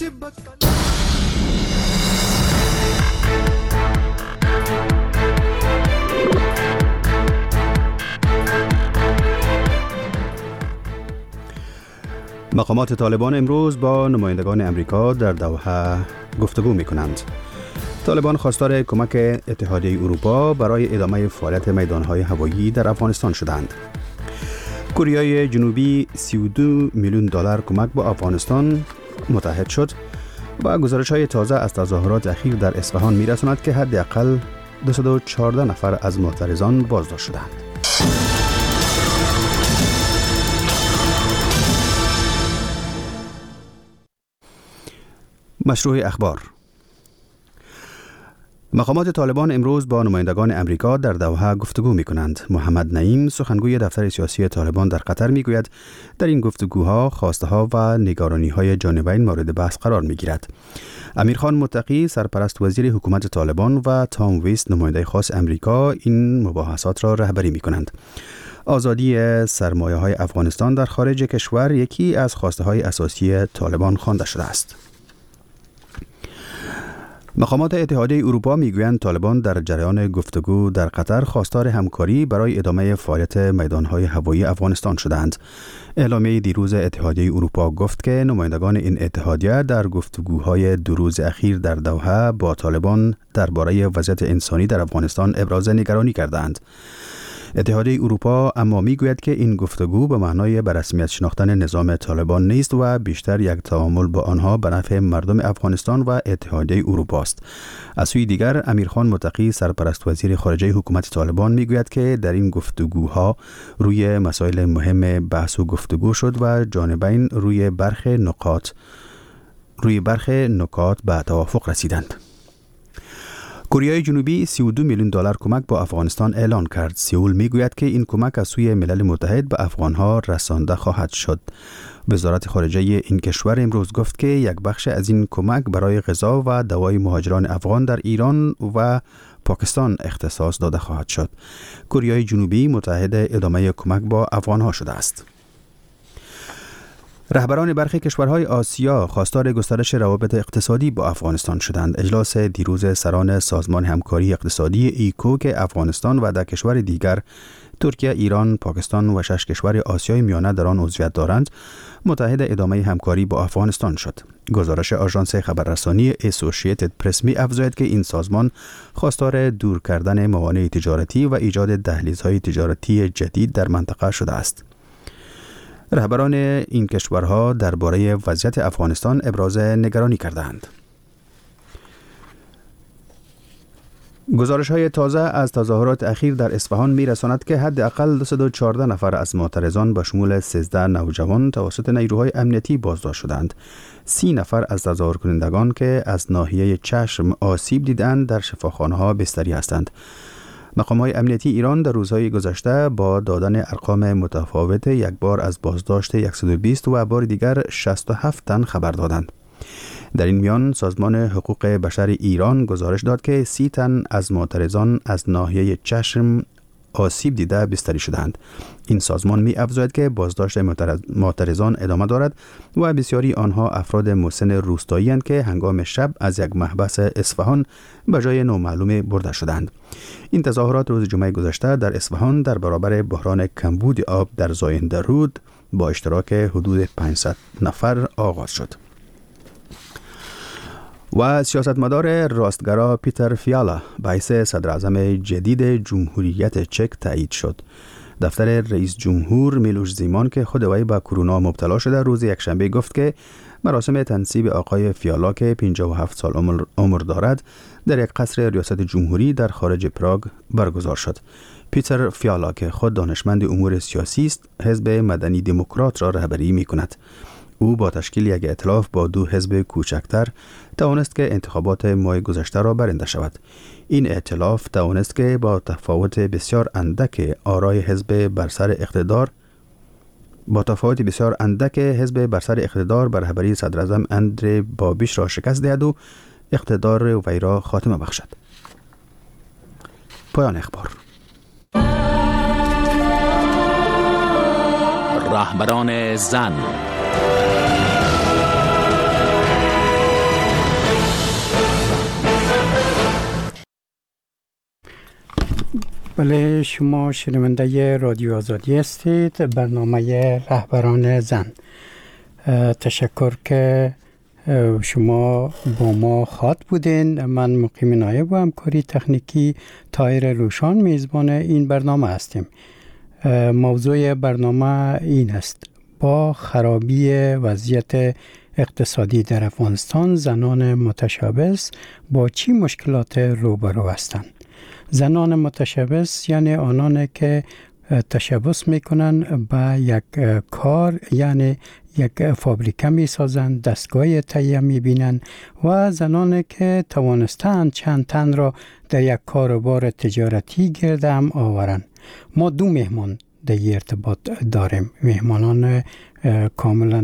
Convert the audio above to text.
مقامات طالبان امروز با نمایندگان امریکا در دوحه گفتگو می‌کنند. طالبان خواستار کمک اتحادیه اروپا برای ادامه فعالیت میدان‌های هوایی در افغانستان شدند. کره جنوبی 32 میلیون دلار کمک با افغانستان متحد شد و گزارش‌های تازه از تظاهرات اخیر در اصفهان می‌رساند که حداقل 214 نفر از معترضان بازداشت شدند. مشروع اخبار. مقامات طالبان امروز با نمایندگان امریکا در دوحه گفتگو می کنند. محمد نعیم سخنگوی دفتر سیاسی طالبان در قطر می گوید در این گفتگوها خواسته ها و نگرانی های جانبین مورد بحث قرار می گیرد. امیرخان متقی سرپرست وزیر حکومت طالبان و تام ویست نماینده خاص امریکا این مباحثات را رهبری می کنند. آزادی سرمایه های افغانستان در خارج کشور یکی از خواسته های اساسی طالبان خوانده شده است. مقامات اتحادیه اروپا میگویند طالبان در جریان گفتگو در قطر خواستار همکاری برای ادامه فعالیت میدانهای هوایی افغانستان شدند. اعلامیه دیروز اتحادیه اروپا گفت که نمایندگان این اتحادیه در گفتگوهای 2 روز اخیر در دوحه با طالبان درباره وضعیت انسانی در افغانستان ابراز نگرانی کردند. اتحادیه اروپا اما میگوید که این گفتگو به معنای به رسمیت شناختن نظام طالبان نیست و بیشتر یک تعامل با آنها به نفع مردم افغانستان و اتحادیه اروپا است. از سوی دیگر امیرخان متقی سرپرست وزیر خارجه حکومت طالبان میگوید که در این گفتگوها روی مسائل مهم بحث و گفتگو شد و جانبین روی برخی نکات به توافق رسیدند. کره جنوبی 32 میلیون دلار کمک با افغانستان اعلان کرد. سئول میگوید که این کمک از سوی ملل متحد به افغانها رسانده خواهد شد. وزارت خارجه این کشور امروز گفت که یک بخش از این کمک برای غذا و دوای مهاجران افغان در ایران و پاکستان اختصاص داده خواهد شد. کره جنوبی متحد ادامه کمک با افغانها شده است. رهبران برخی کشورهای آسیا خواستار گسترش روابط اقتصادی با افغانستان شدند. اجلاس دیروز سران سازمان همکاری اقتصادی ایکو که افغانستان و 10 کشور دیگر ترکیه، ایران، پاکستان و 6 کشور آسیای میانه در آن عضویت دارند، متحد ادامه همکاری با افغانستان شد. گزارش آژانس خبررسانی اسوسییتد پرس می افزاید که این سازمان خواستار دور کردن موانع تجارتی و ایجاد دهلیزهای تجارتی جدید در منطقه شده است. رهبران این کشورها درباره وضعیت افغانستان ابراز نگرانی کردند. گزارش‌های تازه از تظاهرات اخیر در اصفهان می‌رساند که حداقل 214 نفر از معترضان به شمول 13 نوجوان توسط نیروهای امنیتی بازداشت شدند. 30 نفر از تظاهرکنندگان که از ناحیه چشم آسیب دیدند در شفاخانه‌ها بستری هستند. مقامات امنیتی ایران در روزهای گذشته با دادن ارقام متفاوت یک بار از بازداشت 120 و بار دیگر 67 تن خبر دادند. در این میان سازمان حقوق بشر ایران گزارش داد که 30 تن از معترضان از ناحیه چشم آسیب دیده بستری شدند. این سازمان می افزاید که بازداشت معترضان ادامه دارد و بسیاری آنها افراد مسن روستایی اند که هنگام شب از یک محبس اصفهان به جای نامعلوم برده شدند. این تظاهرات روز جمعه گذشته در اصفهان در برابر بحران کمبود آب در زاینده رود با اشتراک حدود 500 نفر آغاز شد. و سیاستمدار راستگرا پیتر فیالا به حیث صدراعظم جدید جمهوریت چک تایید شد. دفتر رئیس جمهور میلوش زیمان که خود وی به کرونا مبتلا شده روز یکشنبه گفت که مراسم تنصیب آقای فیالا که 57 سال عمر دارد در یک قصر ریاست جمهوری در خارج پراگ برگزار شد. پیتر فیالا که خود دانشمند امور سیاسی است، حزب مدنی دموکرات را رهبری می‌کند. او با تشکیل یک ائتلاف با 2 حزب کوچکتر توانست که انتخابات ماه گذشته را برنده شود. این ائتلاف توانست که با تفاوت بسیار اندک آرای حزب بر سر اقتدار بر رهبری صدراعظم اندری بابیش را شکست دهد و اقتدار وی را خاتمه بخشد. پایان اخبار. رهبران زن. بله، شما شنونده رادیو آزادی هستید، برنامه رهبران زن. تشکر که شما با ما خاط بودین. من مقیم نایب و همکاری تکنیکی طاهر روشان میزبان این برنامه هستیم. موضوع برنامه این است: با خرابی وضعیت اقتصادی در افغانستان زنان متشبث با چی مشکلات روبرو هستند؟ زنان متشبث یعنی آنان که تشبث میکنن به یک کار، یعنی یک فابریکه میسازند، دستگاه تهیه میبینن، و زنان که توانستند چند تن را در یک کاروبار تجارتی گرد هم آورند. ما 2 مهمان در ارتباط داریم، مهمانان کاملا